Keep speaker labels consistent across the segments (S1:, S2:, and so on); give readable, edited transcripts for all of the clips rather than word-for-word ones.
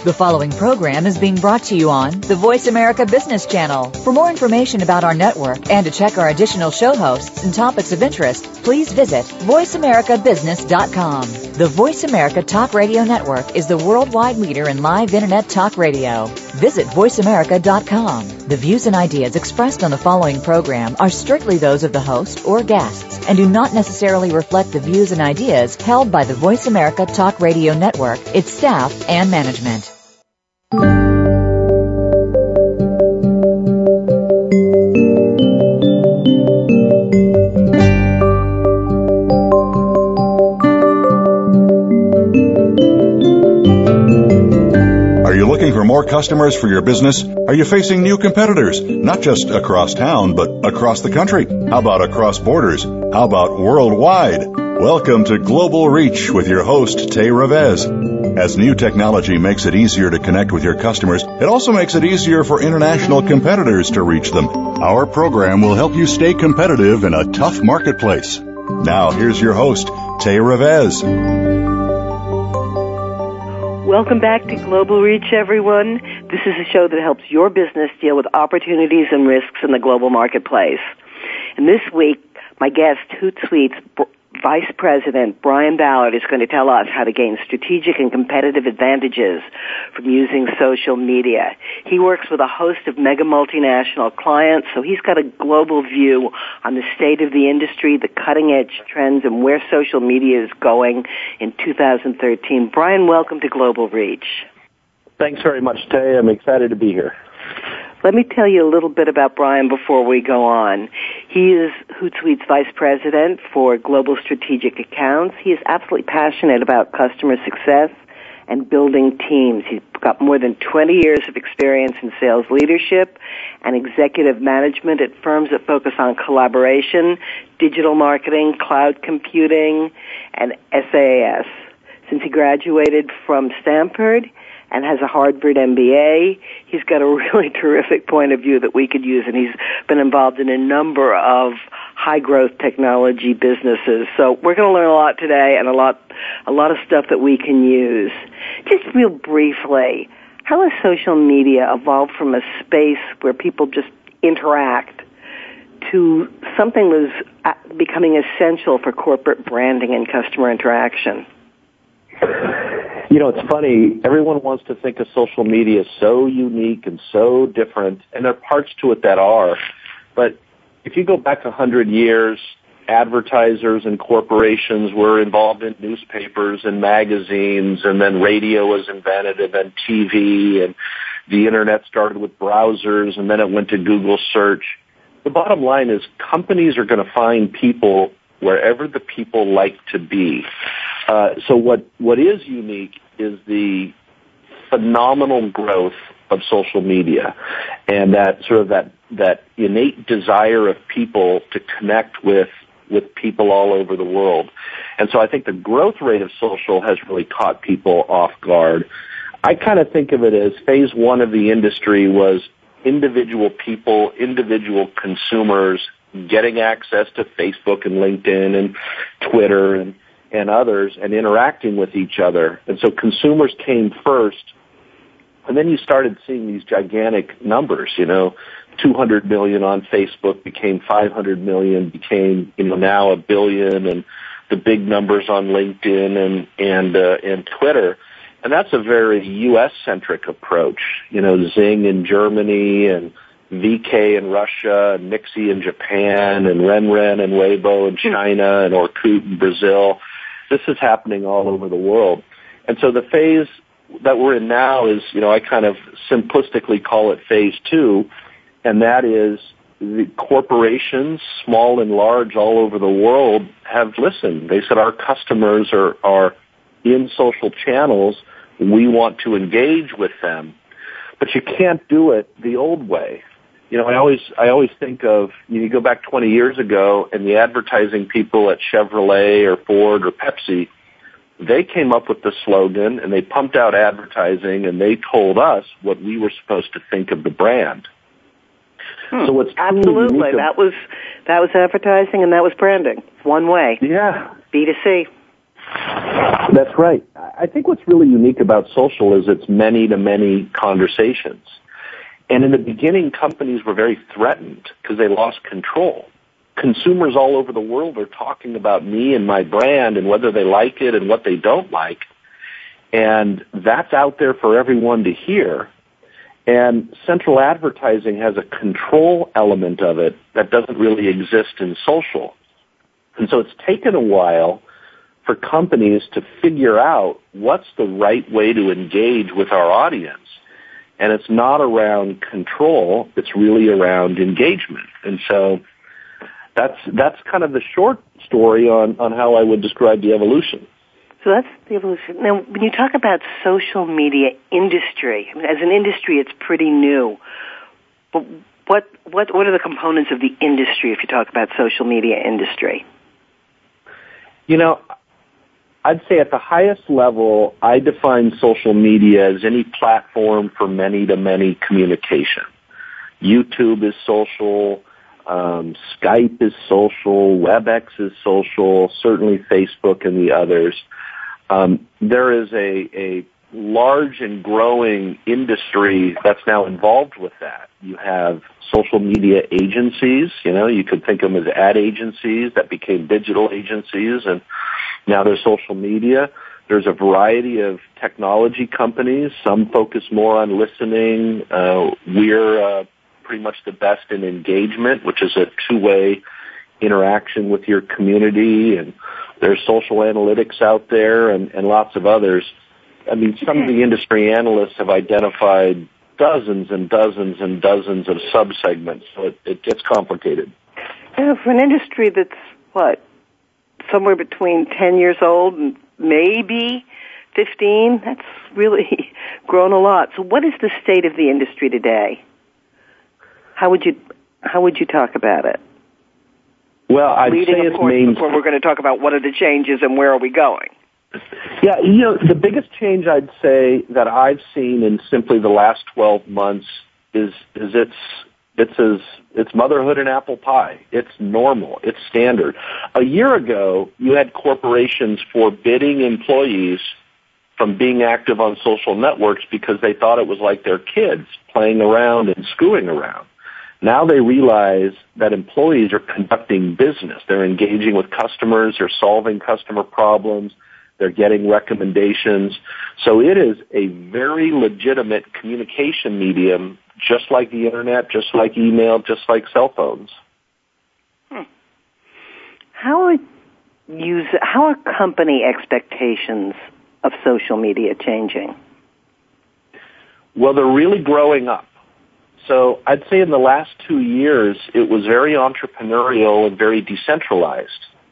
S1: The following program is being brought to you on the Voice America Business Channel. For more information about our network and to check our additional show hosts and topics of interest, please visit voiceamericabusiness.com. The Voice America Talk Radio Network is the worldwide leader in live Internet talk radio. Visit voiceamerica.com. The views and ideas expressed on the following program are strictly those of the host or guests and do not necessarily reflect the views and ideas held by the Voice America Talk Radio Network, its staff, and management.
S2: Are you looking for more customers for your business? Are you facing new competitors, not just across town, but across the country? How about across borders? How about worldwide? Welcome to Global Reach with your host, Tay Revez. As new technology makes it easier to connect with your customers, it also makes it easier for international competitors to reach them. Our program will help you stay competitive in a tough marketplace. Now, here's your host, Tay Revez.
S3: Welcome back to Global Reach, everyone. This is a show that helps your business deal with opportunities and risks in the global marketplace. And this week, my guest, Hootsuite's Vice President Brian Ballard, is going to tell us how to gain strategic and competitive advantages from using social media. He works with a host of mega multinational clients, so he's got a global view on the state of the industry, the cutting-edge trends, and where social media is going in 2013. Brian, welcome to Global Reach.
S4: Thanks very much, Tay. I'm excited to be here.
S3: Let me tell you a little bit about Brian before we go on. He is Hootsuite's Vice President for Global Strategic Accounts. He is absolutely passionate about customer success and building teams. He's got more than 20 years of experience in sales leadership and executive management at firms that focus on collaboration, digital marketing, cloud computing, and SaaS. Since he graduated from Stanford and has a Harvard MBA, he's got a really terrific point of view that we could use, and he's been involved in a number of high-growth technology businesses. So we're going to learn a lot today and a lot of stuff that we can use. Just real briefly, how has social media evolved from a space where people just interact to something that's becoming essential for corporate branding and customer interaction?
S4: You know, it's funny. Everyone wants to think of social media as so unique and so different, and there are parts to it that are. But if you go back 100 years, advertisers and corporations were involved in newspapers and magazines, and then radio was invented, and then TV, and the Internet started with browsers, and then it went to Google search. The bottom line is companies are going to find people wherever the people like to be. So what is unique is the phenomenal growth of social media and that sort of that innate desire of people to connect with people all over the world. And so I think the growth rate of social has really caught people off guard. I kind of think of it as phase one of the industry was individual people, individual consumers getting access to Facebook and LinkedIn and Twitter and others and interacting with each other. And so consumers came first, and then you started seeing these gigantic numbers, 200 million on Facebook became 500 million, became, now 1 billion, and the big numbers on LinkedIn and Twitter. And that's a very U.S.-centric approach. Zing in Germany and VK in Russia, and Nixie in Japan, and Renren and Weibo in China, and Orkut in Brazil. This is happening all over the world. And so the phase that we're in now is, I kind of simplistically call it phase two, and that is the corporations, small and large, all over the world have listened. They said our customers are in social channels. We want to engage with them. But you can't do it the old way. I always think of, you go back 20 years ago and the advertising people at Chevrolet or Ford or Pepsi, they came up with the slogan and they pumped out advertising and they told us what we were supposed to think of the brand. So what's
S3: absolutely that was advertising and that was branding. One way.
S4: Yeah.
S3: B2C.
S4: That's right. I think what's really unique about social is it's many-to-many conversations. And in the beginning, companies were very threatened because they lost control. Consumers all over the world are talking about me and my brand and whether they like it and what they don't like. And that's out there for everyone to hear. And central advertising has a control element of it that doesn't really exist in social. And so it's taken a while for companies to figure out what's the right way to engage with our audience. And it's not around control, it's really around engagement. And so that's kind of the short story on how I would describe the evolution.
S3: So that's the evolution. Now, when you talk about social media industry, I mean, as an industry, it's pretty new. But what are the components of the industry if you talk about social media industry?
S4: You know, I'd say at the highest level, I define social media as any platform for many-to-many communication. YouTube is social, Skype is social, WebEx is social, certainly Facebook and the others. There is a large and growing industry that's now involved with that. You have social media agencies, you could think of them as ad agencies that became digital agencies, and now there's social media. There's a variety of technology companies. Some focus more on listening. We're pretty much the best in engagement, which is a two-way interaction with your community, and there's social analytics out there and lots of others. I mean, some of the industry analysts have identified dozens and dozens and dozens of subsegments, so it gets complicated.
S3: Yeah, for an industry that's, somewhere between 10 years old and maybe 15, that's really grown a lot. So what is the state of the industry today? How would you talk about it?
S4: Well, I'd say it's
S3: before we're going to talk about what are the changes and where are we going.
S4: Yeah, the biggest change I'd say that I've seen in simply the last 12 months is it's motherhood and apple pie. It's normal. It's standard. A year ago, you had corporations forbidding employees from being active on social networks because they thought it was like their kids playing around and screwing around. Now they realize that employees are conducting business. They're engaging with customers. They're solving customer problems. They're getting recommendations. So it is a very legitimate communication medium, just like the internet, just like email, just like cell phones.
S3: How are company expectations of social media changing?
S4: Well, they're really growing up. So I'd say in the last 2 years, it was very entrepreneurial and very decentralized.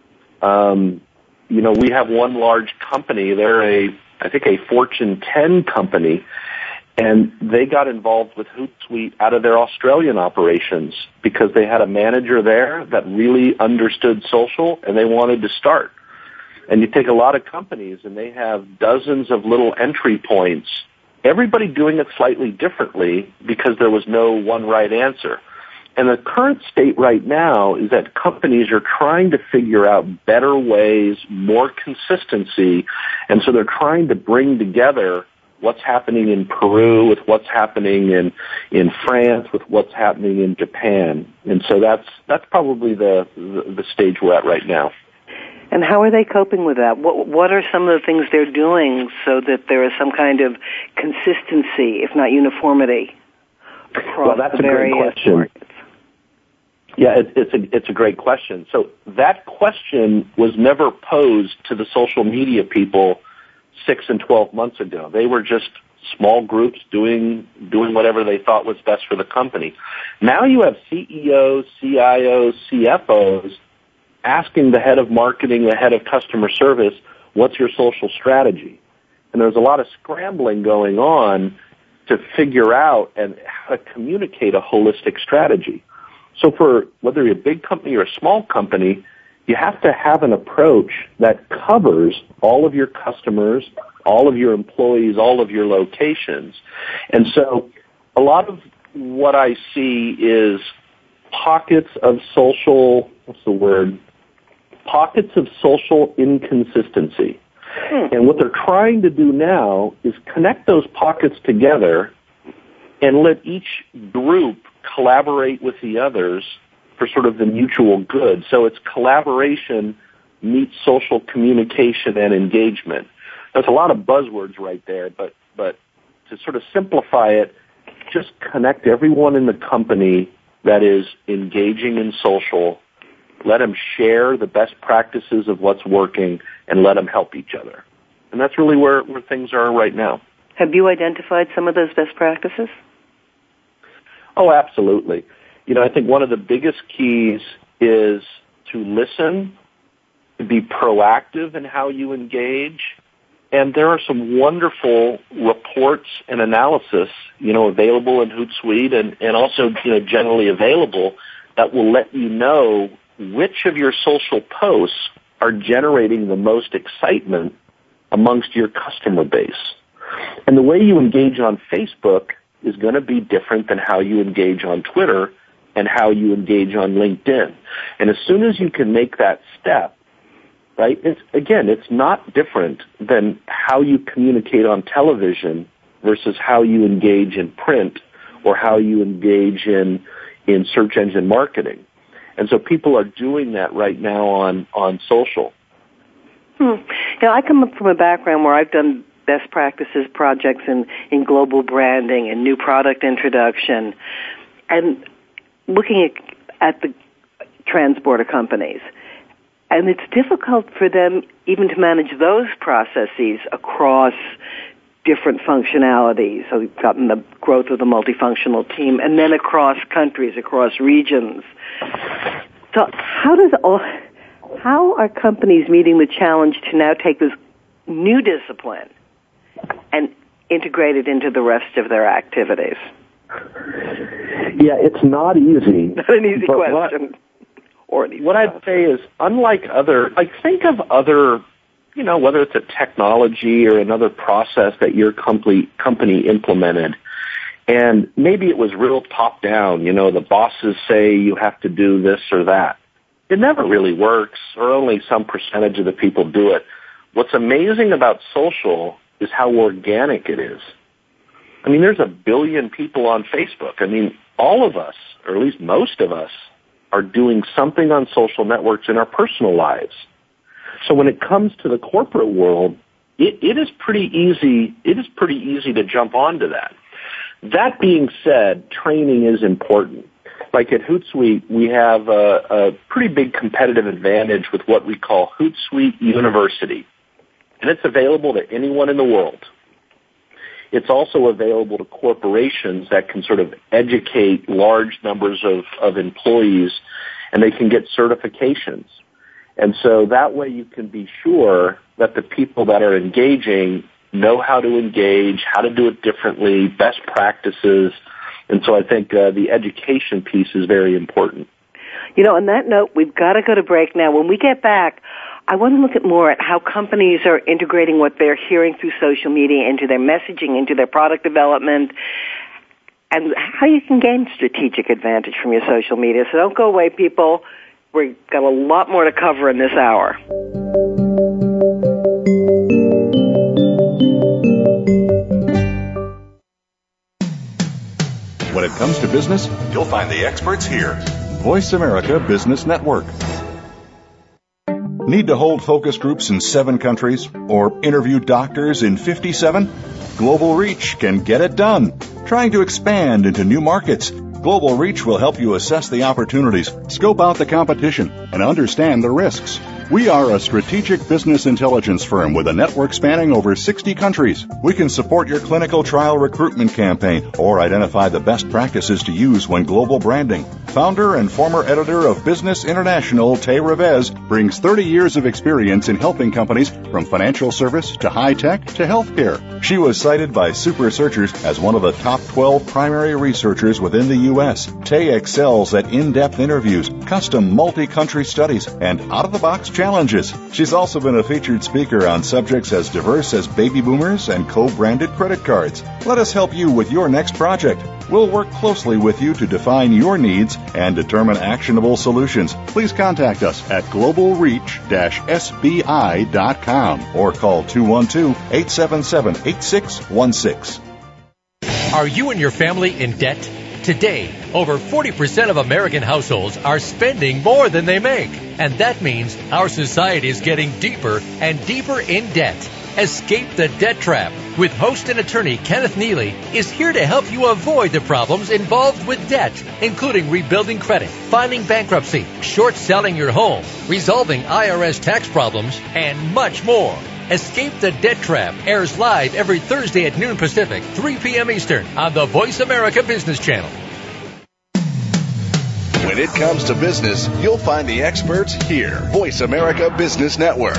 S4: We have one large company. They're I think a Fortune 10 company, and they got involved with Hootsuite out of their Australian operations because they had a manager there that really understood social, and they wanted to start. And you take a lot of companies, and they have dozens of little entry points, everybody doing it slightly differently because there was no one right answer. And the current state right now is that companies are trying to figure out better ways, more consistency, and so they're trying to bring together what's happening in Peru with what's happening in France, with what's happening in Japan. And so that's probably the stage we're at right now.
S3: And how are they coping with that? What are some of the things they're doing so that there is some kind of consistency, if not uniformity, across
S4: that's
S3: the various markets?
S4: Yeah, it's a great question. So that question was never posed to the social media people 6 and 12 months ago. They were just small groups doing whatever they thought was best for the company. Now you have CEOs, CIOs, CFOs asking the head of marketing, the head of customer service, what's your social strategy? And there's a lot of scrambling going on to figure out and how to communicate a holistic strategy. So for whether you're a big company or a small company, you have to have an approach that covers all of your customers, all of your employees, all of your locations. And so a lot of what I see is pockets of social, pockets of social inconsistency. And what they're trying to do now is connect those pockets together and let each group collaborate with the others for sort of the mutual good. So it's collaboration meets social communication and engagement. There's a lot of buzzwords right there, but to sort of simplify it, just connect everyone in the company that is engaging in social, let them share the best practices of what's working, and let them help each other. And that's really where things are right now.
S3: Have you identified some of those best practices?
S4: Oh, absolutely. I think one of the biggest keys is to listen, to be proactive in how you engage. And there are some wonderful reports and analysis, available in Hootsuite and also, generally available that will let you know which of your social posts are generating the most excitement amongst your customer base. And the way you engage on Facebook is going to be different than how you engage on Twitter and how you engage on LinkedIn. And as soon as you can make that step, right, it's not different than how you communicate on television versus how you engage in print or how you engage in search engine marketing. And so people are doing that right now on social.
S3: I come up from a background where I've done best practices projects in global branding and new product introduction, and looking at the transporter companies. And it's difficult for them even to manage those processes across different functionalities. So we've gotten the growth of the multifunctional team, and then across countries, across regions. So how are companies meeting the challenge to now take this new discipline and integrate it into the rest of their activities?
S4: Yeah, it's not easy.
S3: Not an easy question.
S4: What I'd say is, unlike think of other, whether it's a technology or another process that your company implemented, and maybe it was real top down, the bosses say you have to do this or that. It never really works, or only some percentage of the people do it. What's amazing about social is how organic it is. I mean, there's 1 billion people on Facebook. I mean, all of us, or at least most of us, are doing something on social networks in our personal lives. So when it comes to the corporate world, it is pretty easy. It is pretty easy to jump onto that. That being said, training is important. Like at Hootsuite, we have a pretty big competitive advantage with what we call Hootsuite University. And it's available to anyone in the world. It's also available to corporations that can sort of educate large numbers of employees, and they can get certifications. And so that way you can be sure that the people that are engaging know how to engage, how to do it differently, best practices. And so I think the education piece is very important.
S3: On that note, we've got to go to break now. When we get back, I want to look at more at how companies are integrating what they're hearing through social media into their messaging, into their product development, and how you can gain strategic advantage from your social media. So don't go away, people. We've got a lot more to cover in this hour.
S2: When it comes to business, you'll find the experts here. Voice America Business Network. Need to hold focus groups in 7 countries or interview doctors in 57? Global Reach can get it done. Trying to expand into new markets? Global Reach will help you assess the opportunities, scope out the competition, and understand the risks. We are a strategic business intelligence firm with a network spanning over 60 countries. We can support your clinical trial recruitment campaign or identify the best practices to use when global branding. Founder and former editor of Business International, Tay Revez, brings 30 years of experience in helping companies from financial service to high tech to healthcare. She was cited by Super Searchers as one of the top 12 primary researchers within the U.S. Tay excels at in-depth interviews, custom multi-country studies, and out-of-the-box challenges. She's also been a featured speaker on subjects as diverse as baby boomers and co-branded credit cards. Let us help you with your next project. We'll work closely with you to define your needs and determine actionable solutions. Please contact us at globalreach-sbi.com or call 212-877-8616.
S5: Are you and your family in debt? Today, over 40% of American households are spending more than they make. And that means our society is getting deeper and deeper in debt. Escape the Debt Trap with host and attorney Kenneth Neely is here to help you avoid the problems involved with debt, including rebuilding credit, filing bankruptcy, short selling your home, resolving IRS tax problems, and much more. Escape the Debt Trap airs live every Thursday at noon Pacific, 3 p.m. Eastern on the Voice America Business Channel.
S6: When it comes to business, you'll find the experts here. Voice America Business Network.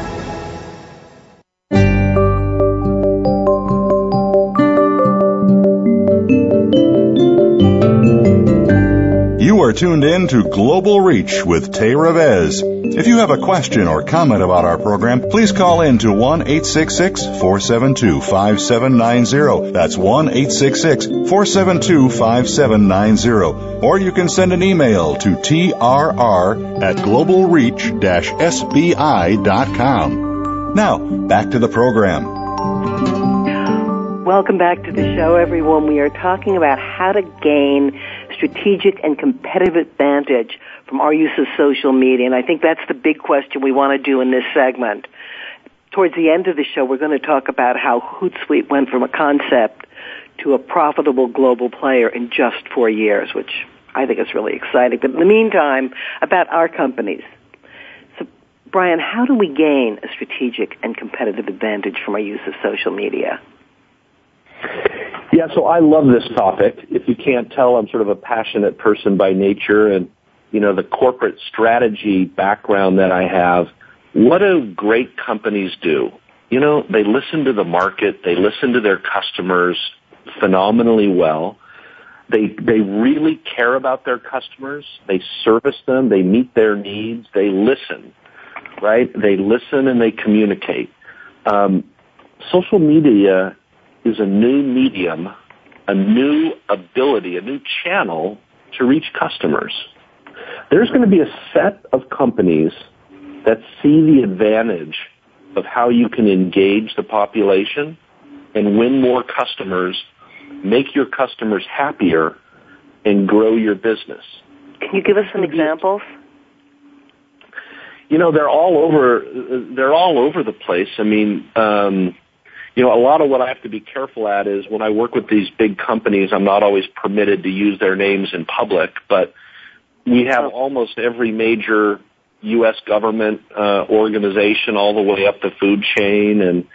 S2: You are tuned in to Global Reach with Tay Revez. If you have a question or comment about our program, please call in to 1-866-472-5790. That's 1-866-472-5790. Or you can send an email to trr@globalreach-sbi.com. Now, back to the program.
S3: Welcome back to the show, everyone. We are talking about how to gain strategic and competitive advantage from our use of social media, and I think that's the big question we want to do in this segment. Towards the end of the show, we're going to talk about how Hootsuite went from a concept to a profitable global player in just 4 years, which I think is really exciting. But in the meantime, about our companies. So, Brian, how do we gain a strategic and competitive advantage from our use of social media?
S4: Yeah, so I love this topic. If you can't tell, I'm sort of a passionate person by nature, and, you know, the corporate strategy background that I have, what do great companies do? You know, they listen to the market, they listen to their customers phenomenally well. They really care about their customers. They service them, they meet their needs, they listen, right? They listen and they communicate. Social media is a new medium, a new ability, a new channel to reach customers. There's going to be a set of companies that see the advantage of how you can engage the population and win more customers, make your customers happier, and grow your business.
S3: Can you give us some examples?
S4: You know, they're all over the place. I mean, you know, a lot of what I have to be careful at is when I work with these big companies, I'm not always permitted to use their names in public, but we have almost every major U.S. government organization all the way up the food chain, and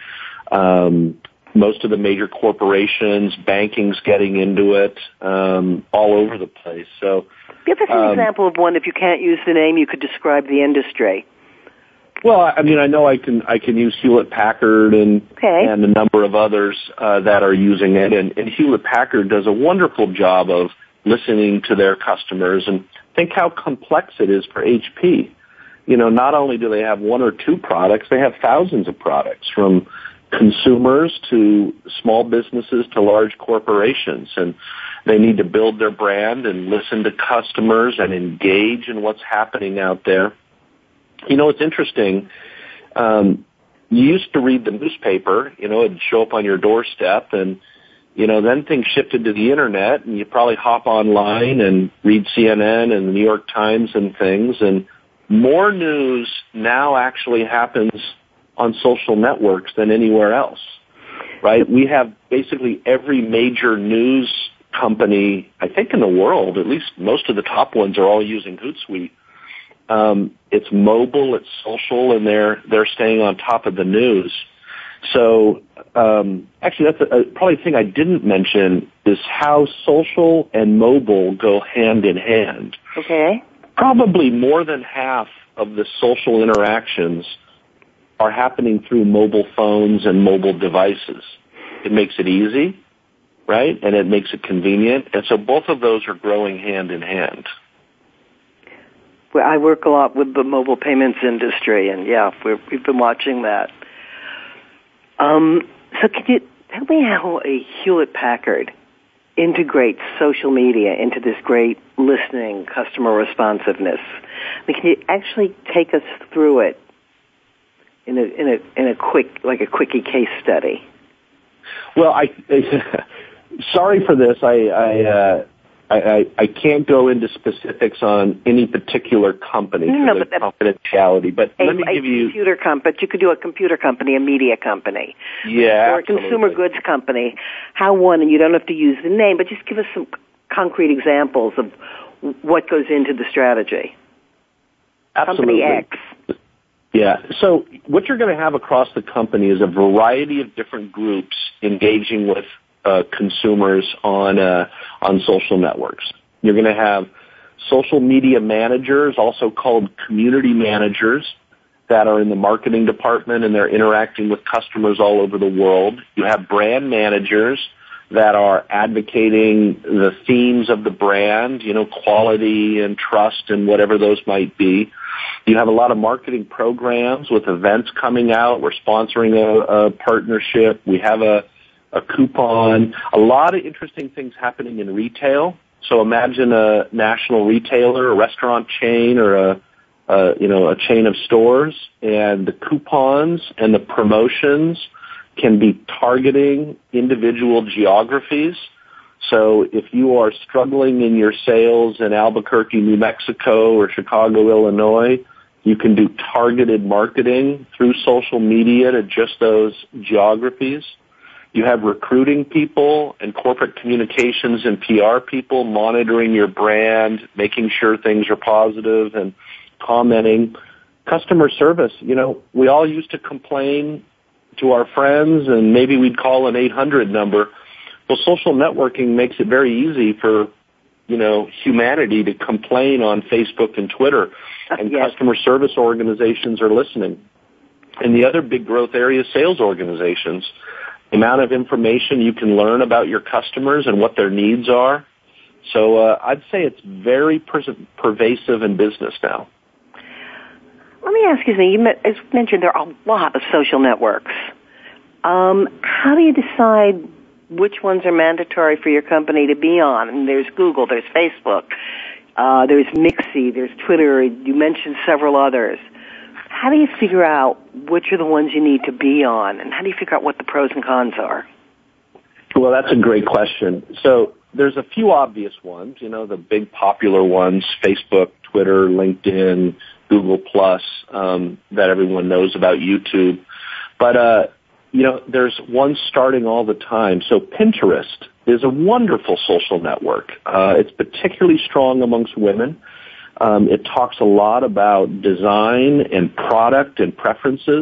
S4: most of the major corporations, banking's getting into it, all over the place. So,
S3: give us an example of one. If you can't use the name, you could describe the industry.
S4: Well, I mean, I know I can use Hewlett-Packard and a number of others that are using it, and Hewlett-Packard does a wonderful job of listening to their customers. And think how complex it is for HP. You know, not only do they have one or two products, they have thousands of products, from consumers to small businesses to large corporations, and they need to build their brand and listen to customers and engage in what's happening out there. You know, it's interesting. You used to read the newspaper, you know, it'd show up on your doorstep, and, you know, then things shifted to the internet, and you probably hop online and read CNN and the New York Times and things, and more news now actually happens on social networks than anywhere else, right? We have basically every major news company, I think, in the world, at least most of the top ones, are all using Hootsuite. It's mobile, it's social, and they're staying on top of the news. So, actually, that's probably the thing I didn't mention is how social and mobile go hand in hand.
S3: Okay.
S4: Probably more than half of the social interactions are happening through mobile phones and mobile devices. It makes it easy, right? And it makes it convenient. And so both of those are growing hand in hand.
S3: I work a lot with the mobile payments industry, and yeah, we've been watching that. So can you tell me how a Hewlett-Packard integrates social media into this great listening customer responsiveness? I mean, can you actually take us through it in a quick, like a quickie case study?
S4: Well, sorry for this. I can't go into specifics on any particular company for confidentiality, but let me give you
S3: computer company. But you could do a computer company, a media company, or a consumer goods company. How one, and you don't have to use the name, but just give us some concrete examples of what goes into the strategy.
S4: Absolutely.
S3: Company X.
S4: Yeah. So what you're going to have across the company is a variety of different groups engaging with consumers on social networks. You're going to have social media managers, also called community managers, that are in the marketing department, and they're interacting with customers all over the world. You have brand managers that are advocating the themes of the brand, quality and trust and whatever those might be. You have a lot of marketing programs with events coming out. We're sponsoring a partnership. We have a coupon. A lot of interesting things happening in retail. So imagine a national retailer, a restaurant chain, or a chain of stores, and the coupons and the promotions can be targeting individual geographies. So if you are struggling in your sales in Albuquerque, New Mexico, or Chicago, Illinois, you can do targeted marketing through social media to just those geographies. You have recruiting people and corporate communications and PR people monitoring your brand, making sure things are positive and commenting. Customer service, we all used to complain to our friends, and maybe we'd call an 800 number. Well, social networking makes it very easy for, humanity to complain on Facebook and Twitter, and yes. Customer service organizations are listening. And the other big growth area is sales organizations. The amount of information you can learn about your customers and what their needs are. So I'd say it's very pervasive in business now.
S3: Let me ask you, as mentioned, there are a lot of social networks. How do you decide which ones are mandatory for your company to be on? I mean, there's Google, there's Facebook, there's Mixi, there's Twitter. You mentioned several others. How do you figure out which are the ones you need to be on, and how do you figure out what the pros and cons are?
S4: Well, that's a great question. So there's a few obvious ones, the big popular ones, Facebook, Twitter, LinkedIn, Google+, that everyone knows about, YouTube. But, there's one starting all the time. So Pinterest is a wonderful social network. It's particularly strong amongst women. It talks a lot about design and product and preferences.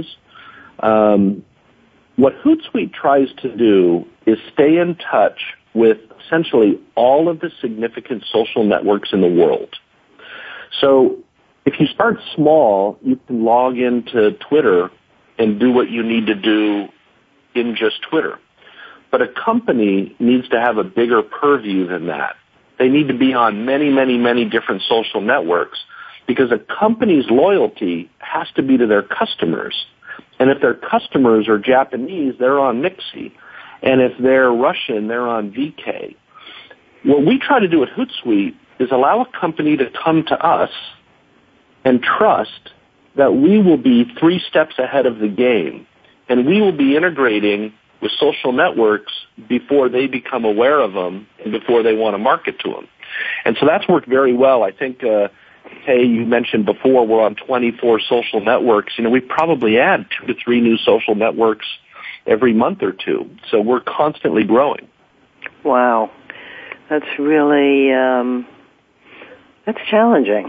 S4: What Hootsuite tries to do is stay in touch with essentially all of the significant social networks in the world. So if you start small, you can log into Twitter and do what you need to do in just Twitter. But a company needs to have a bigger purview than that. They need to be on many, many, many different social networks, because a company's loyalty has to be to their customers. And if their customers are Japanese, they're on Mixi. And if they're Russian, they're on VK. What we try to do at Hootsuite is allow a company to come to us and trust that we will be 3 steps ahead of the game, and we will be integrating with social networks before they become aware of them and before they want to market to them. And so that's worked very well. I think, Kay, you mentioned before we're on 24 social networks. We probably add 2 to 3 new social networks every month or two. So we're constantly growing.
S3: Wow. That's really, that's challenging.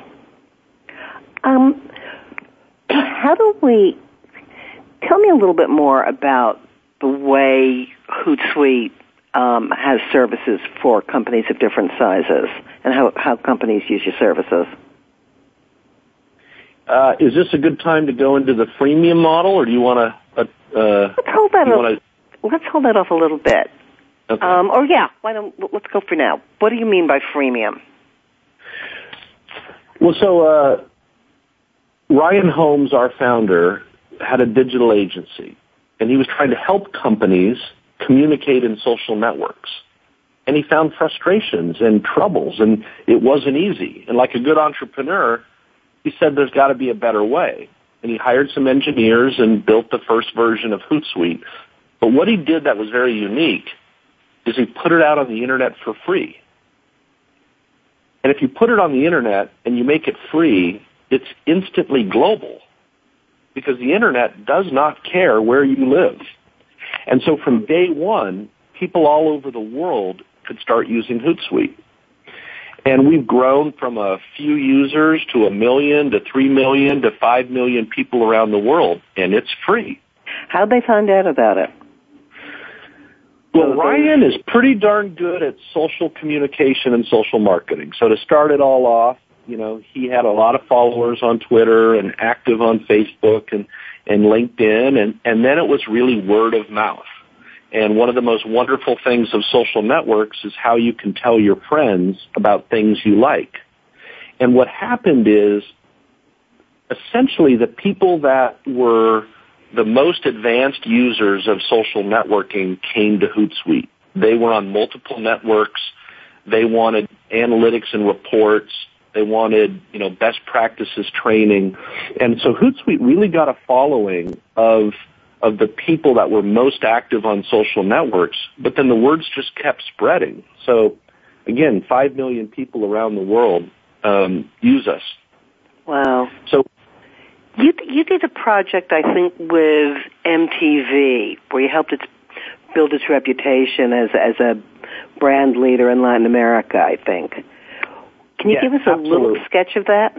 S3: Tell me a little bit more about the way Hootsuite has services for companies of different sizes, and how companies use your services.
S4: Is this a good time to go into the freemium model, or do you want to?
S3: Let's hold that off a little bit. Okay. Let's go for now. What do you mean by freemium?
S4: Well, so Ryan Holmes, our founder, had a digital agency, and he was trying to help companies communicate in social networks. And he found frustrations and troubles, and it wasn't easy. And like a good entrepreneur, he said there's got to be a better way. And he hired some engineers and built the first version of Hootsuite. But what he did that was very unique is he put it out on the internet for free. And if you put it on the internet and you make it free, it's instantly global because the internet does not care where you live. And so from day one, people all over the world could start using Hootsuite. And we've grown from a few users to 1 million to 3 million to 5 million people around the world, and it's free.
S3: How'd they find out about it?
S4: Well, Ryan is pretty darn good at social communication and social marketing. So to start it all off, he had a lot of followers on Twitter and active on Facebook and LinkedIn, and then it was really word of mouth. And one of the most wonderful things of social networks is how you can tell your friends about things you like. And what happened is, essentially, the people that were the most advanced users of social networking came to Hootsuite. They were on multiple networks. They wanted analytics and reports. They wanted, best practices training. And so Hootsuite really got a following of the people that were most active on social networks, but then the words just kept spreading. So, again, 5 million people around the world use us.
S3: Wow.
S4: So
S3: you did a project, I think, with MTV, where you helped it build its reputation as a brand leader in Latin America, I think. Can you give us a little sketch of that?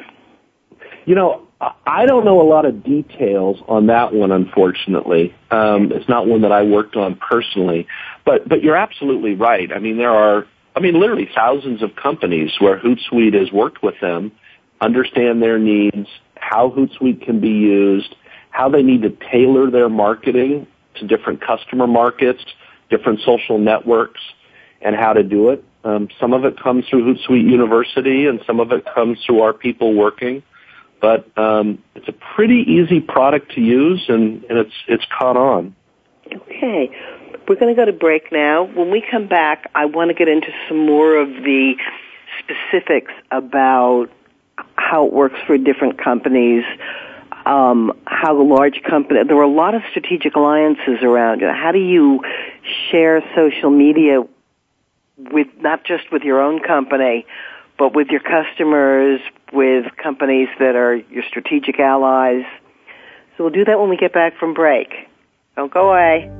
S4: I don't know a lot of details on that one, unfortunately. It's not one that I worked on personally. But you're absolutely right. I mean, there are, literally thousands of companies where Hootsuite has worked with them, understand their needs, how Hootsuite can be used, how they need to tailor their marketing to different customer markets, different social networks, and how to do it. Some of it comes through Hootsuite University, and some of it comes through our people working. But it's a pretty easy product to use, and it's caught on.
S3: Okay. We're going to go to break now. When we come back, I want to get into some more of the specifics about how it works for different companies, how the large company, there were a lot of strategic alliances around it. How do you share social media with, not just with your own company, but with your customers, with companies that are your strategic allies? So we'll do that when we get back from break. Don't go away.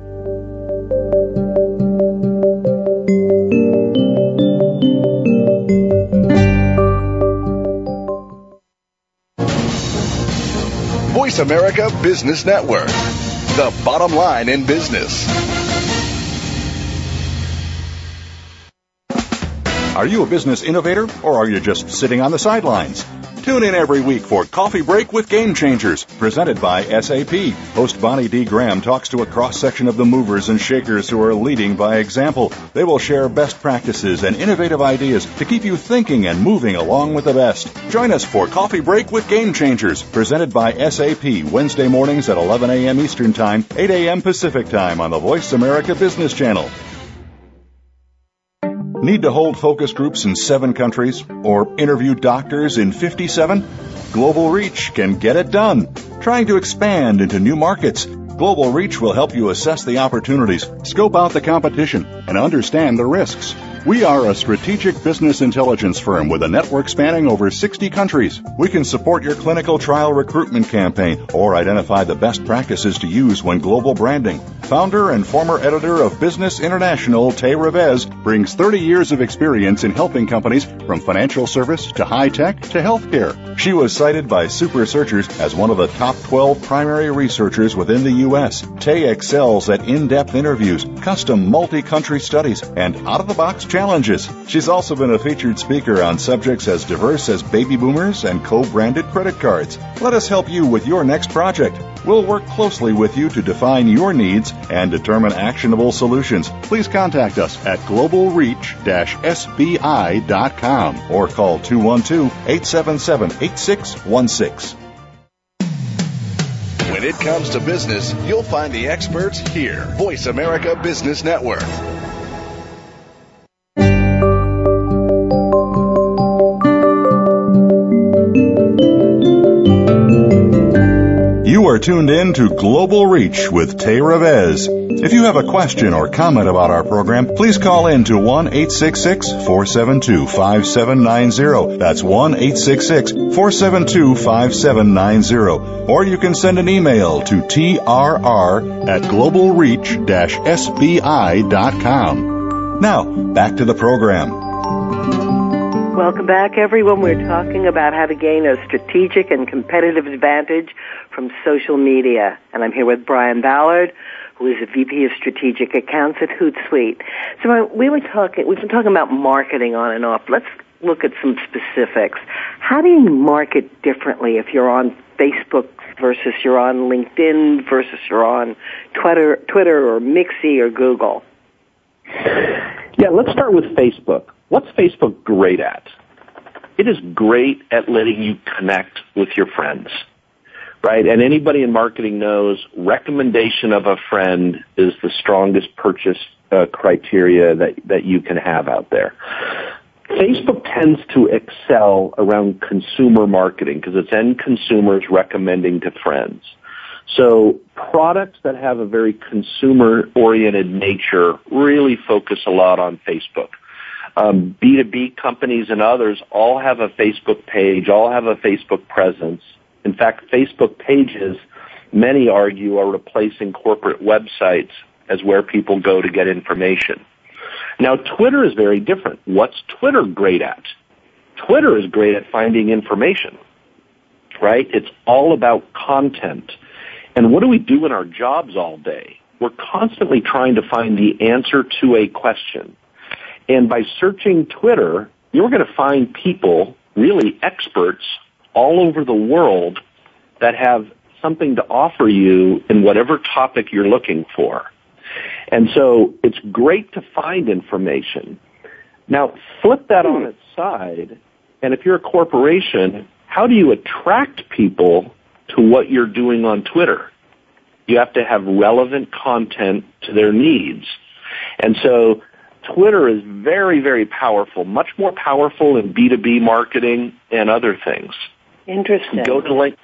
S6: Voice America Business Network, the bottom line in business.
S2: Are you a business innovator, or are you just sitting on the sidelines? Tune in every week for Coffee Break with Game Changers, presented by SAP. Host Bonnie D. Graham talks to a cross-section of the movers and shakers who are leading by example. They will share best practices and innovative ideas to keep you thinking and moving along with the best. Join us for Coffee Break with Game Changers, presented by SAP, Wednesday mornings at 11 a.m. Eastern Time, 8 a.m. Pacific Time on the Voice America Business Channel. Need to hold focus groups in 7 countries or interview doctors in 57? Global Reach can get it done. Trying to expand into new markets, Global Reach will help you assess the opportunities, scope out the competition, and understand the risks. We are a strategic business intelligence firm with a network spanning over 60 countries. We can support your clinical trial recruitment campaign or identify the best practices to use when global branding. Founder and former editor of Business International, Tay Revez, brings 30 years of experience in helping companies from financial service to high tech to healthcare. She was cited by Super Searchers as one of the top 12 primary researchers within the U.S. Tay excels at in-depth interviews, custom multi-country studies, and out-of-the-box challenges. She's also been a featured speaker on subjects as diverse as baby boomers and co-branded credit cards. Let us help you with your next project. We'll work closely with you to define your needs and determine actionable solutions. Please contact us at globalreach-sbi.com or call 212-877-8616.
S6: When it comes to business, you'll find the experts here. Voice America Business Network.
S2: You are tuned in to Global Reach with Tay Revez. If you have a question or comment about our program, please call in to 1-866-472-5790. That's 1-866-472-5790. Or you can send an email to trr@globalreach-sbi.com. Now, back to the program.
S3: Welcome back, everyone. We're talking about how to gain a strategic and competitive advantage from social media. And I'm here with Brian Ballard, who is a VP of Strategic Accounts at Hootsuite. So we've been talking about marketing on and off. Let's look at some specifics. How do you market differently if you're on Facebook versus you're on LinkedIn versus you're on Twitter or Mixi or Google?
S4: Yeah, let's start with Facebook. What's Facebook great at? It is great at letting you connect with your friends, right? And anybody in marketing knows recommendation of a friend is the strongest purchase criteria that you can have out there. Facebook tends to excel around consumer marketing because it's end consumers recommending to friends. So products that have a very consumer-oriented nature really focus a lot on Facebook. B2B companies and others all have a Facebook page, all have a Facebook presence. In fact, Facebook pages, many argue, are replacing corporate websites as where people go to get information. Now, Twitter is very different. What's Twitter great at? Twitter is great at finding information, right? It's all about content. And what do we do in our jobs all day? We're constantly trying to find the answer to a question. And by searching Twitter, you're going to find people, really experts, all over the world that have something to offer you in whatever topic you're looking for. And so it's great to find information. Now, flip that on its side, and if you're a corporation, how do you attract people to what you're doing on Twitter? You have to have relevant content to their needs. And so Twitter is very, very powerful, much more powerful in B2B marketing and other things.
S3: Interesting.
S4: Go to LinkedIn.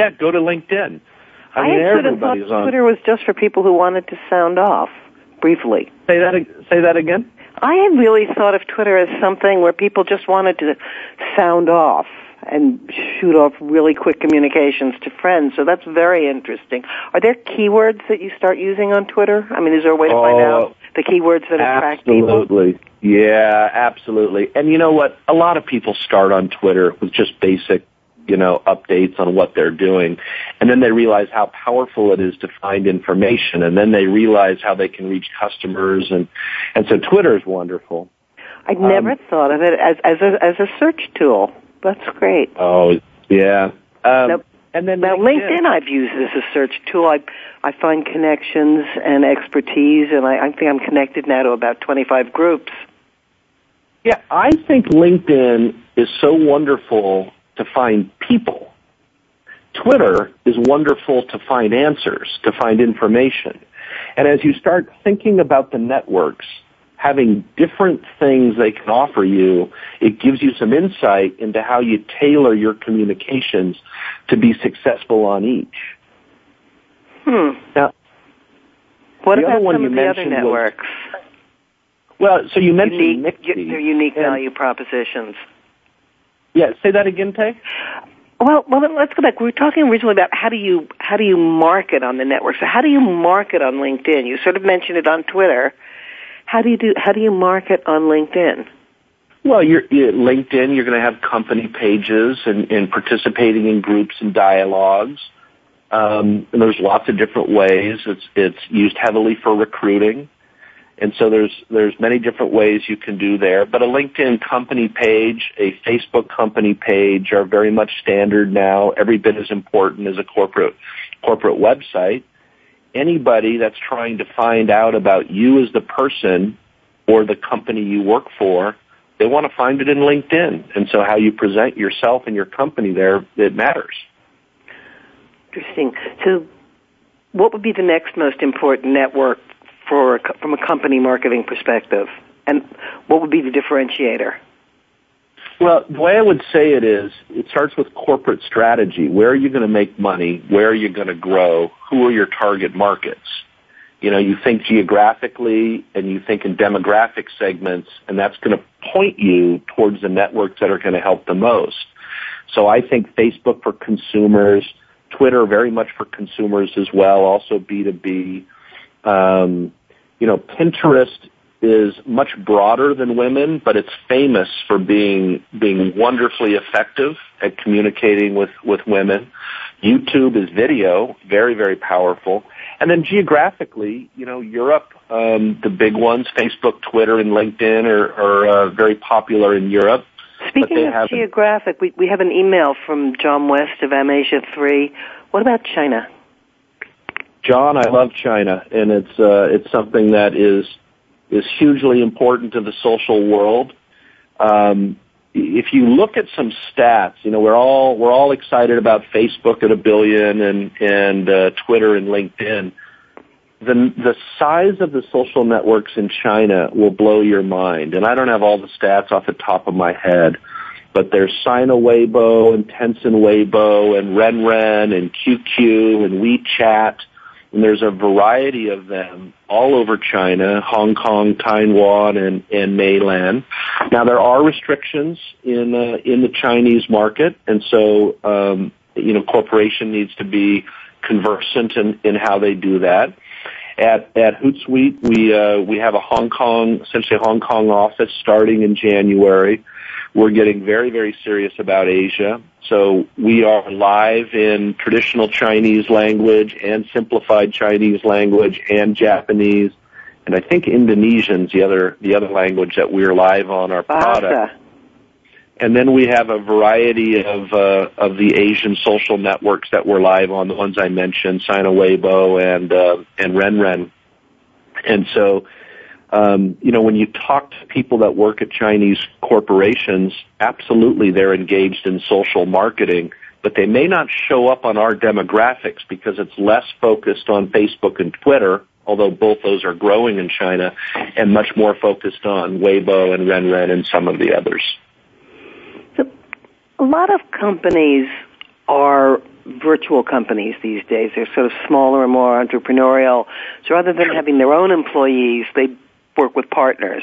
S3: I sort of thought Twitter was just for people who wanted to sound off, briefly.
S4: Say that again?
S3: I had really thought of Twitter as something where people just wanted to sound off and shoot off really quick communications to friends. So that's very interesting. Are there keywords that you start using on Twitter? I mean, is there a way to find out the keywords that attract people?
S4: Absolutely. Yeah, absolutely. And you know what? A lot of people start on Twitter with just basic, updates on what they're doing. And then they realize how powerful it is to find information. And then they realize how they can reach customers. And so Twitter is wonderful.
S3: I'd never thought of it as a search tool. That's great.
S4: Oh, yeah. And then
S3: LinkedIn I've used as a search tool. I find connections and expertise, and I think I'm connected now to about 25 groups.
S4: Yeah, I think LinkedIn is so wonderful to find people. Twitter is wonderful to find answers, to find information. And as you start thinking about the networks, having different things they can offer you, it gives you some insight into how you tailor your communications to be successful on each. Now,
S3: what about some of the other networks?
S4: So you mentioned Mixi.
S3: Their unique value propositions.
S4: Yeah, say that again, Tay.
S3: Well, let's go back. We were talking originally about how do you market on the network. So how do you market on LinkedIn? You sort of mentioned it on Twitter. How do you market on LinkedIn?
S4: Well, LinkedIn, you're going to have company pages and participating in groups and dialogues. And there's lots of different ways. It's used heavily for recruiting. And so there's many different ways you can do there. But a LinkedIn company page, a Facebook company page are very much standard now, every bit as important as a corporate corporate website, anybody that's trying to find out about you as the person or the company you work for, they want to find it in LinkedIn. And so how you present yourself and your company there, it matters.
S3: Interesting. So what would be the next most important network from a company marketing perspective? And what would be the differentiator?
S4: Well, the way I would say it starts with corporate strategy. Where are you going to make money? Where are you going to grow? Who are your target markets? You know, you think geographically and you think in demographic segments, and that's going to point you towards the networks that are going to help the most. So I think Facebook for consumers, Twitter very much for consumers as well, also B2B. Pinterest is much broader than women, but it's famous for being wonderfully effective at communicating with women. YouTube is video, very, very powerful. And then geographically, Europe, the big ones, Facebook, Twitter, and LinkedIn are very popular in Europe.
S3: Speaking of geographic, we have an email from John West of Amasia 3. What about China?
S4: John, I love China, and it's something that is hugely important to the social world. If you look at some stats, we're all excited about Facebook at 1 billion and Twitter and LinkedIn. The size of the social networks in China will blow your mind. And I don't have all the stats off the top of my head, but there's Sina Weibo and Tencent Weibo and Renren and QQ and WeChat. And there's a variety of them all over China, Hong Kong, Taiwan, and Mainland. Now, there are restrictions in the Chinese market, and so, corporation needs to be conversant in how they do that. At Hootsuite, we have a Hong Kong office starting in January. We're getting very, very serious about Asia. So we are live in traditional Chinese language and simplified Chinese language and Japanese, and I think Indonesian's the other language that we're live on our product. And then we have a variety of the Asian social networks that we're live on, the ones I mentioned, Sina Weibo and Renren. And so, when you talk to people that work at Chinese corporations, absolutely they're engaged in social marketing, but they may not show up on our demographics because it's less focused on Facebook and Twitter, although both those are growing in China, and much more focused on Weibo and Renren and some of the others.
S3: So a lot of companies are virtual companies these days. They're sort of smaller and more entrepreneurial. So rather than having their own employees, they work with partners.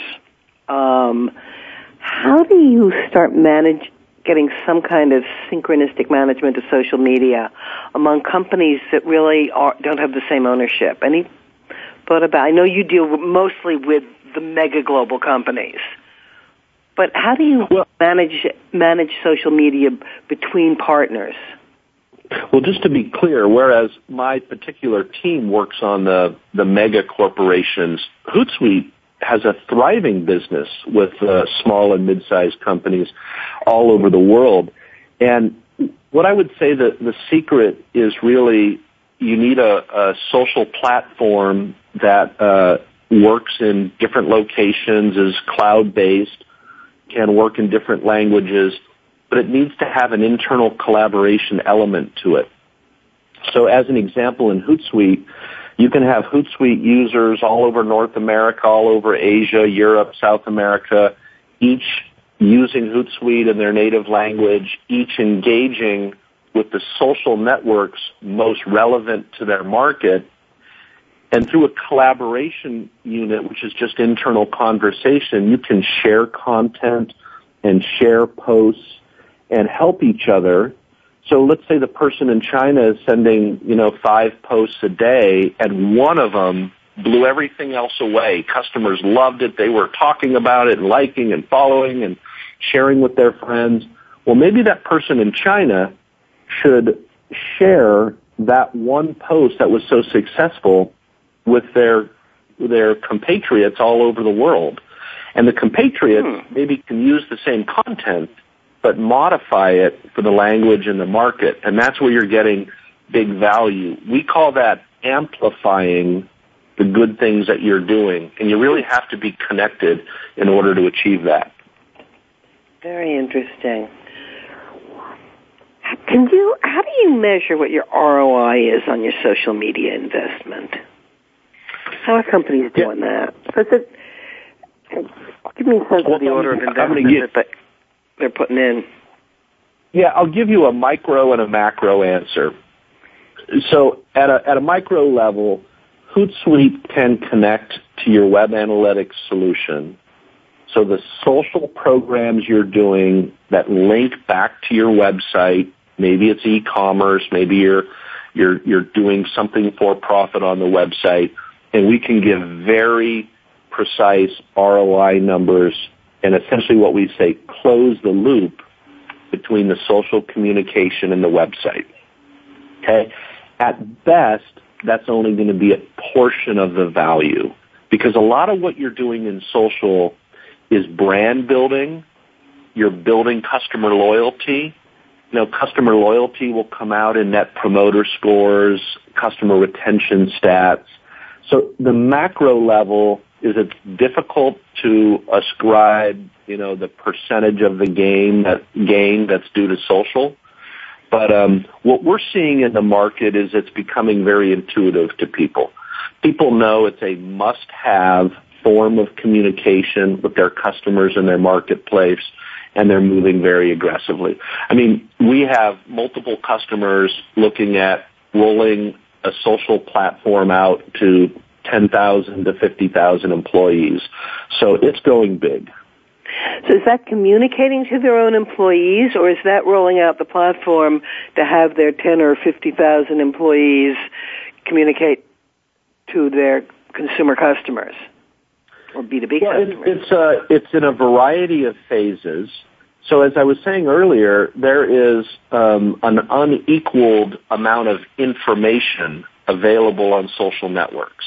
S3: How do you start getting some kind of synchronistic management of social media among companies that really don't have the same ownership? Any thought about? I know you deal mostly with the mega global companies, but how do you manage social media between partners?
S4: Well, just to be clear, whereas my particular team works on the mega corporations, Hootsuite has a thriving business with small and mid-sized companies all over the world. And what I would say that the secret is really you need a social platform that works in different locations, is cloud-based, can work in different languages, but it needs to have an internal collaboration element to it. So as an example, in Hootsuite, you can have Hootsuite users all over North America, all over Asia, Europe, South America, each using Hootsuite in their native language, each engaging with the social networks most relevant to their market. And through a collaboration unit, which is just internal conversation, you can share content and share posts and help each other. So let's say the person in China is sending, 5 posts a day, and one of them blew everything else away. Customers loved it. They were talking about it and liking and following and sharing with their friends. Well, maybe that person in China should share that one post that was so successful with their compatriots all over the world. And the compatriots maybe can use the same content, but modify it for the language and the market. And that's where you're getting big value. We call that amplifying the good things that you're doing, and you really have to be connected in order to achieve that.
S3: Very interesting. How do you measure what your ROI is on your social media investment? How are companies doing that? Give me a sense of the order of investment that they're putting in.
S4: Yeah, I'll give you a micro and a macro answer. So at a micro level, Hootsuite can connect to your web analytics solution. So the social programs you're doing that link back to your website, maybe it's e-commerce, maybe you're doing something for profit on the website, and we can give very precise ROI numbers and essentially what we say, close the loop between the social communication and the website. Okay? At best, that's only going to be a portion of the value because a lot of what you're doing in social is brand building. You're building customer loyalty. You know, customer loyalty will come out in net promoter scores, customer retention stats. So the macro level is it's difficult to ascribe, you know, the percentage of the gain that's due to social. But what we're seeing in the market is it's becoming very intuitive to people. People know it's a must-have form of communication with their customers in their marketplace, and they're moving very aggressively. I mean, we have multiple customers looking at rolling a social platform out to 10,000 to 50,000 employees. So it's going big.
S3: So is that communicating to their own employees, or is that rolling out the platform to have their 10 or 50,000 employees communicate to their consumer customers or B2B customers?
S4: It's in a variety of phases. So as I was saying earlier, there is an unequaled amount of information available on social networks.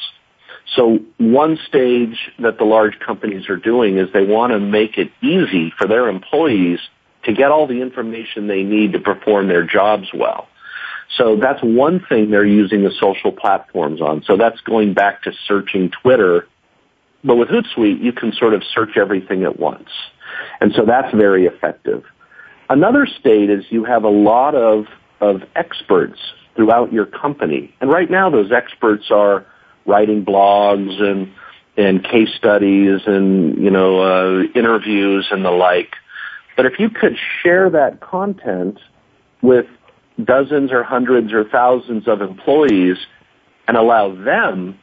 S4: So one stage that the large companies are doing is they want to make it easy for their employees to get all the information they need to perform their jobs well. So that's one thing they're using the social platforms on. So that's going back to searching Twitter. But with Hootsuite, you can sort of search everything at once. And so that's very effective. Another state is you have a lot of experts throughout your company. And right now those experts are writing blogs and case studies and, you know, interviews and the like. But if you could share that content with dozens or hundreds or thousands of employees and allow them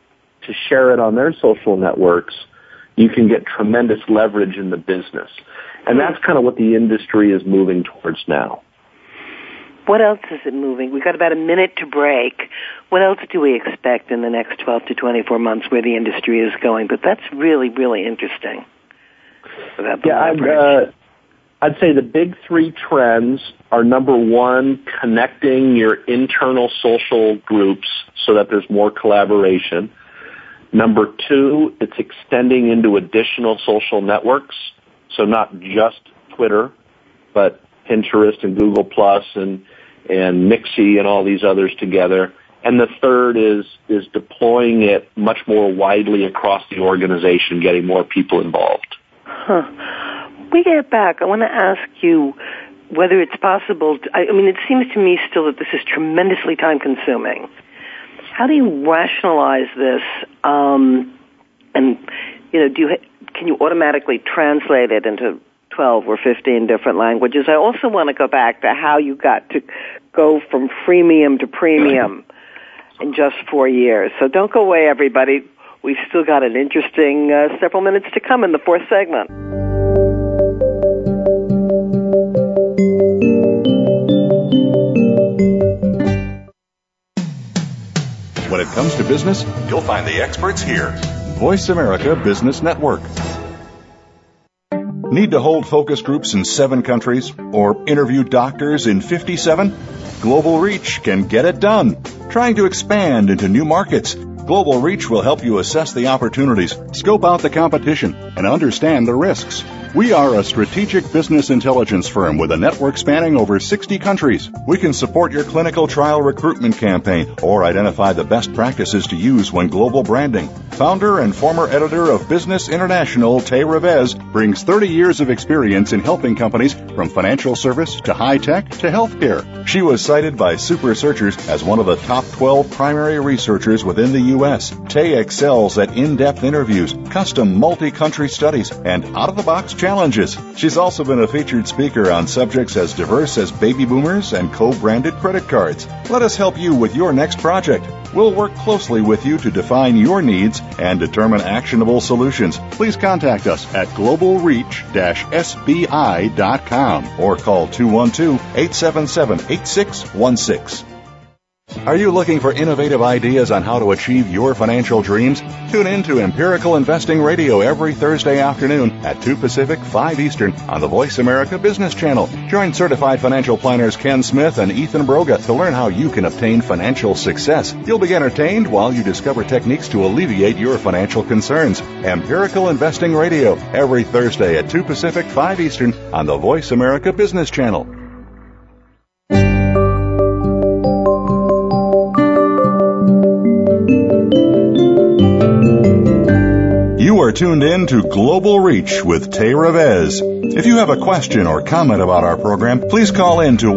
S4: to share it on their social networks, you can get tremendous leverage in the business. And that's kind of what the industry is moving towards now.
S3: What else is it moving? We've got about a minute to break. What else do we expect in the next 12 to 24 months where the industry is going? But that's really, really interesting.
S4: I'd say the big three trends are, number one, connecting your internal social groups so that there's more collaboration. Number two, it's extending into additional social networks. So not just Twitter, but Pinterest and Google Plus and Mixi and all these others together. And the third is deploying it much more widely across the organization, getting more people involved.
S3: We get back. I want to ask you whether it's possible. I mean, it seems to me still that this is tremendously time-consuming. How do you rationalize this? And you know, can you automatically translate it into 12 or 15 different languages? I also want to go back to how you got to go from freemium to premium in just 4 years. So don't go away, everybody. We've still got an interesting several minutes to come in the fourth segment.
S2: When it comes to business, you'll find the experts here. Voice America Business Network. Need to hold focus groups in 7 countries or interview doctors in 57? Global Reach can get it done. Trying to expand into new markets? Global Reach will help you assess the opportunities, scope out the competition, and understand the risks. We are a strategic business intelligence firm with a network spanning over 60 countries. We can support your clinical trial recruitment campaign or identify the best practices to use when global branding. Founder and former editor of Business International, Tay Revez, brings 30 years of experience in helping companies from financial service to high-tech to healthcare. She was cited by Super Searchers as one of the top 12 primary researchers within the U.S. Tay excels at in-depth interviews, custom multi-country studies, and out-of-the-box challenges. She's also been a featured speaker on subjects as diverse as baby boomers and co-branded credit cards. Let us help you with your next project. We'll work closely with you to define your needs and determine actionable solutions. Please contact us at globalreach-sbi.com or call 212-877-8616. Are you looking for innovative ideas on how to achieve your financial dreams? Tune in to Empirical Investing Radio every Thursday afternoon at 2 Pacific, 5 Eastern on the Voice America Business Channel. Join certified financial planners Ken Smith and Ethan Broga to learn how you can obtain financial success. You'll be entertained while you discover techniques to alleviate your financial concerns. Empirical Investing Radio every Thursday at 2 Pacific, 5 Eastern on the Voice America Business Channel. You are tuned in to Global Reach with Tay Revez. If you have a question or comment about our program, please call in to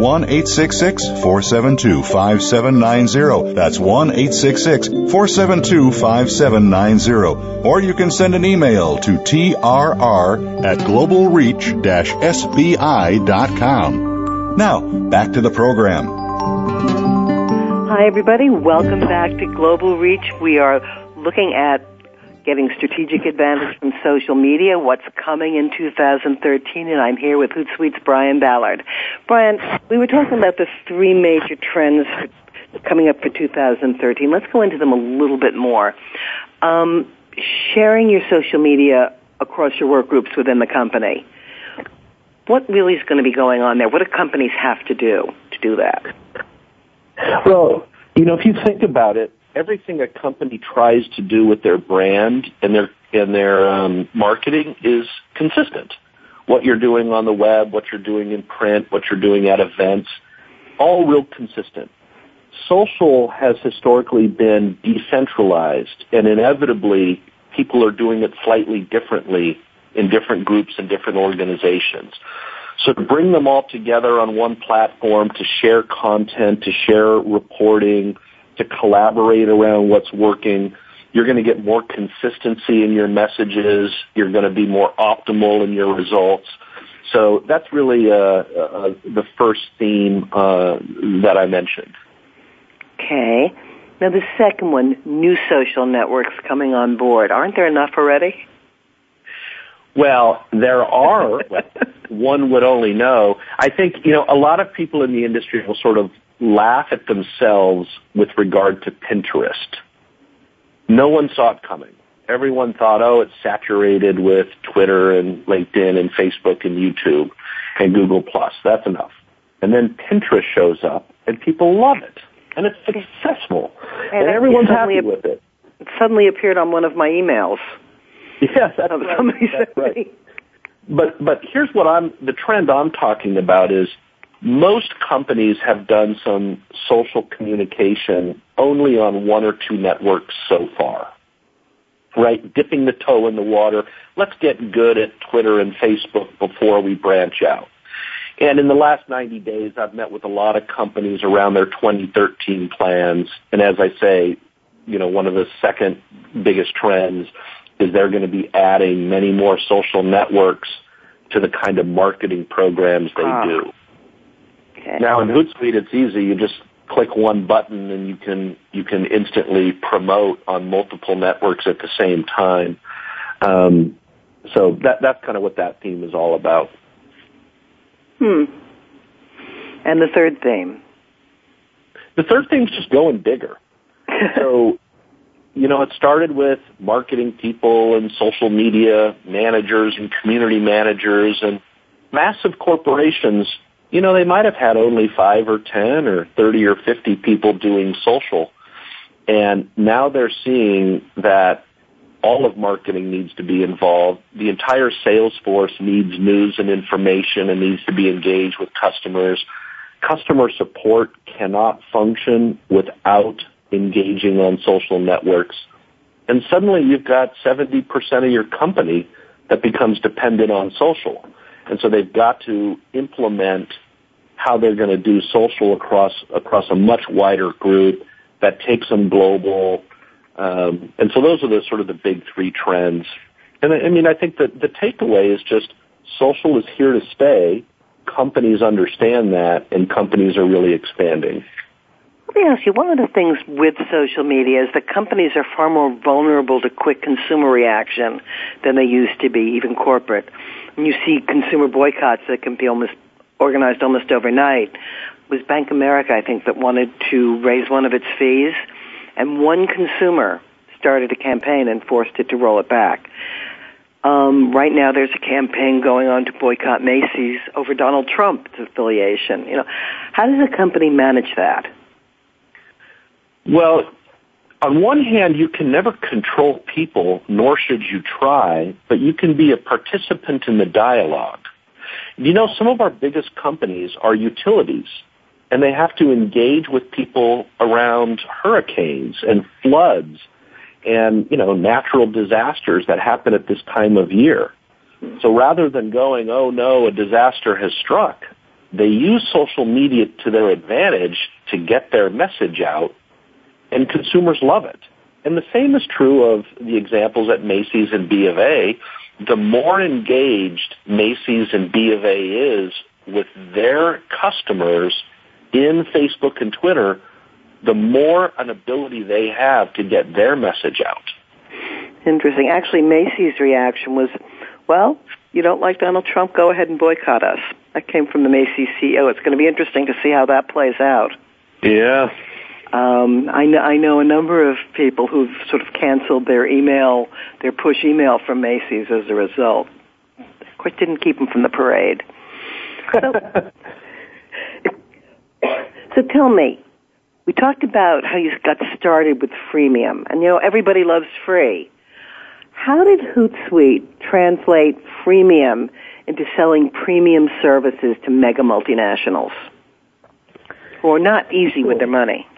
S2: 1-866-472-5790. That's 1-866-472-5790. Or you can send an email to trr@globalreach-sbi.com. Now, back to the program.
S3: Hi, everybody. Welcome back to Global Reach. We are looking at getting strategic advantage from social media, what's coming in 2013, and I'm here with Hootsuite's Brian Ballard. Brian, we were talking about the three major trends coming up for 2013. Let's go into them a little bit more. Sharing your social media across your work groups within the company. What really is going to be going on there? What do companies have to do that?
S4: Well, if you think about it, everything a company tries to do with their brand and their marketing is consistent. What you're doing on the web, what you're doing in print, what you're doing at events, all real consistent. Social has historically been decentralized, and inevitably people are doing it slightly differently in different groups and different organizations. So to bring them all together on one platform, to share content, to share reporting, to collaborate around what's working, you're going to get more consistency in your messages. You're going to be more optimal in your results. So that's really the first theme that I mentioned.
S3: Okay. Now the second one, new social networks coming on board. Aren't there enough already?
S4: Well, there are. One would only know. I think, a lot of people in the industry will sort of laugh at themselves with regard to Pinterest. No one saw it coming. Everyone thought, it's saturated with Twitter and LinkedIn and Facebook and YouTube and Google+. That's enough. And then Pinterest shows up, and people love it. And it's successful. And everyone's happy with it.
S3: It suddenly appeared on one of my emails.
S4: Yes, that's right. That's right. But here's the trend I'm talking about is most companies have done some social communication only on one or two networks so far, right? Dipping the toe in the water. Let's get good at Twitter and Facebook before we branch out. And in the last 90 days, I've met with a lot of companies around their 2013 plans. And as I say, one of the second biggest trends is they're going to be adding many more social networks to the kind of marketing programs they do.
S3: Okay.
S4: Now in Hootsuite, it's easy. You just click one button and you can instantly promote on multiple networks at the same time. So that's kind of what that theme is all about.
S3: And the third theme?
S4: The third theme is just going bigger. So, it started with marketing people and social media managers and community managers and massive corporations. They might have had only 5 or 10 or 30 or 50 people doing social. And now they're seeing that all of marketing needs to be involved. The entire sales force needs news and information and needs to be engaged with customers. Customer support cannot function without engaging on social networks. And suddenly you've got 70% of your company that becomes dependent on social. And so they've got to implement how they're going to do social across a much wider group that takes them global. And so those are the sort of the big three trends. And I mean, I think that the takeaway is just social is here to stay. Companies understand that, and companies are really expanding.
S3: Let me ask you, one of the things with social media is that companies are far more vulnerable to quick consumer reaction than they used to be, even corporate. And you see consumer boycotts that can be organized almost overnight. It was Bank of America, I think, that wanted to raise one of its fees, and one consumer started a campaign and forced it to roll it back. Right now there's a campaign going on to boycott Macy's over Donald Trump's affiliation. You know, how does a company manage that?
S4: Well, on one hand, you can never control people, nor should you try, but you can be a participant in the dialogue. You know, some of our biggest companies are utilities, and they have to engage with people around hurricanes and floods and, you know, natural disasters that happen at this time of year. So rather than going, oh no, a disaster has struck, they use social media to their advantage to get their message out, and consumers love it. And the same is true of the examples at Macy's and B of A. The more engaged Macy's and B of A is with their customers in Facebook and Twitter, the more an ability they have to get their message out.
S3: Interesting. Actually, Macy's reaction was, well, you don't like Donald Trump, go ahead and boycott us. That came from the Macy's CEO. It's going to be interesting to see how that plays out.
S4: Yeah.
S3: I know a number of people who've sort of canceled their push email from Macy's as a result. Of course, didn't keep them from the parade. So tell me, we talked about how you got started with freemium, and you know everybody loves free. How did Hootsuite translate freemium into selling premium services to mega multinationals who are not easy with their money?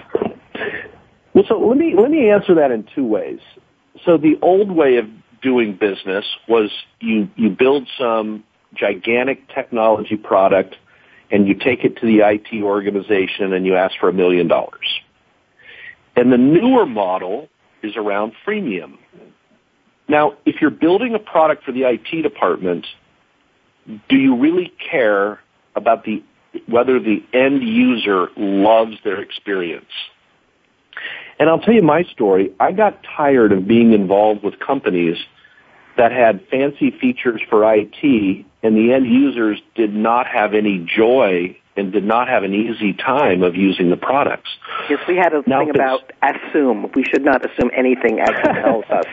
S4: Well, so let me answer that in two ways. So the old way of doing business was you build some gigantic technology product and you take it to the IT organization and you ask for $1 million. And the newer model is around freemium. Now, if you're building a product for the IT department, do you really care about whether the end user loves their experience? And I'll tell you my story. I got tired of being involved with companies that had fancy features for IT, and the end users did not have any joy and did not have an easy time of using the products.
S3: Yes, we had a thing about assume. We should not assume anything Apple tells us.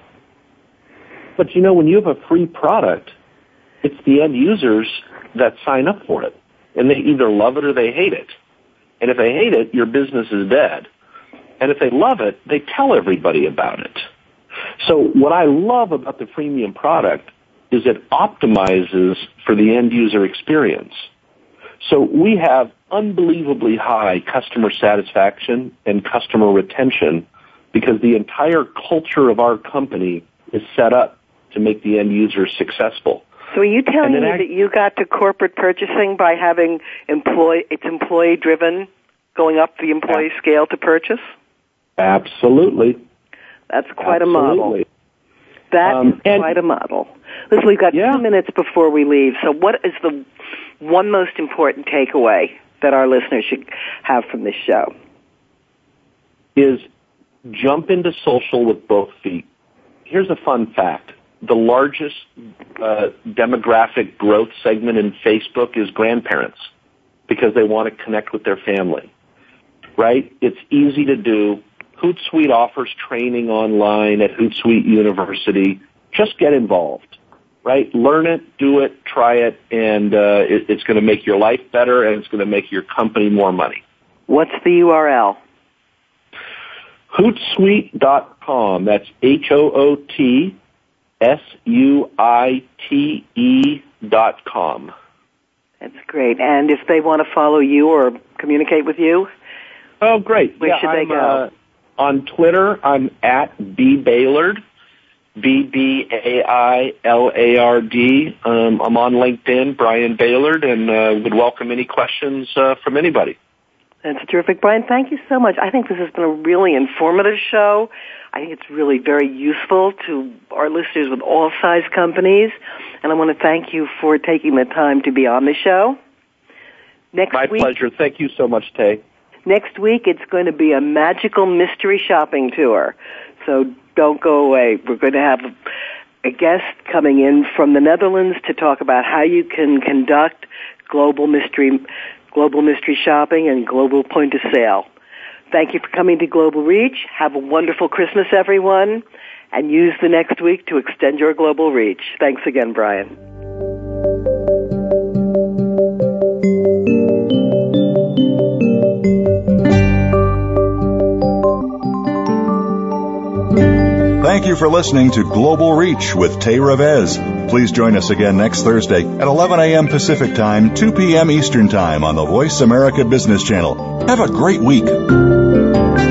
S4: But you know, when you have a free product, it's the end users that sign up for it. And they either love it or they hate it. And if they hate it, your business is dead. And if they love it, they tell everybody about it. So what I love about the freemium product is it optimizes for the end user experience. So we have unbelievably high customer satisfaction and customer retention because the entire culture of our company is set up to make the end user successful.
S3: So are you telling me that you got to corporate purchasing by having it's employee-driven, going up the employee scale to purchase?
S4: Absolutely.
S3: That's quite a model. That is quite a model. Listen, we've got 2 minutes before we leave. So what is the one most important takeaway that our listeners should have from this show?
S4: Is jump into social with both feet. Here's a fun fact. The largest demographic growth segment in Facebook is grandparents because they want to connect with their family, right? It's easy to do. Hootsuite offers training online at Hootsuite University. Just get involved, right? Learn it, do it, try it, and it's going to make your life better and it's going to make your company more money.
S3: What's the URL?
S4: Hootsuite.com. That's HOOTSUITE.com.
S3: That's great. And if they want to follow you or communicate with you?
S4: Oh, great.
S3: Where should they go?
S4: On Twitter, I'm at bbailard, BBAILARD. I'm on LinkedIn, Brian Bailard, and would welcome any questions from anybody.
S3: That's terrific. Brian, thank you so much. I think this has been a really informative show. I think it's really very useful to our listeners with all size companies. And I want to thank you for taking the time to be on the show.
S4: My pleasure. Thank you so much, Tay.
S3: Next week, it's going to be a magical mystery shopping tour. So don't go away. We're going to have a guest coming in from the Netherlands to talk about how you can conduct global mystery shopping and global point of sale. Thank you for coming to Global Reach. Have a wonderful Christmas, everyone, and use the next week to extend your global reach. Thanks again, Brian.
S2: Thank you for listening to Global Reach with Tay Revez. Please join us again next Thursday at 11 a.m. Pacific Time, 2 p.m. Eastern Time on the Voice America Business Channel. Have a great week.